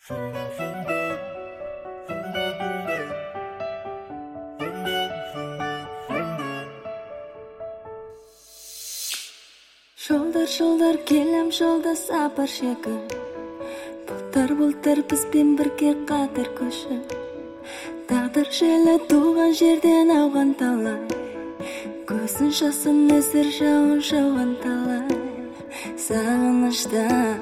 Жолдар келем жолда сапар шегім. Бұлтар бізбен бірге қатар көшіп. Тағдыр желі туған жерден ауған талай. Көзін жасын нөсір жауған талай. Сағыныштан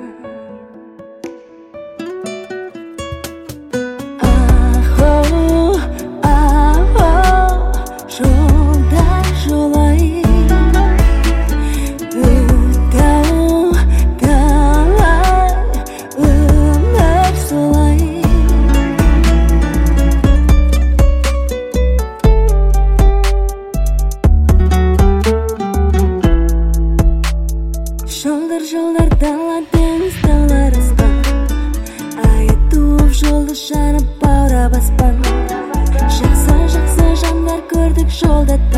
Жолдар дала деңіз таулар аспан. Айы туып жолды жанып баурап аспан. Жақсы жандар көрдік жолда.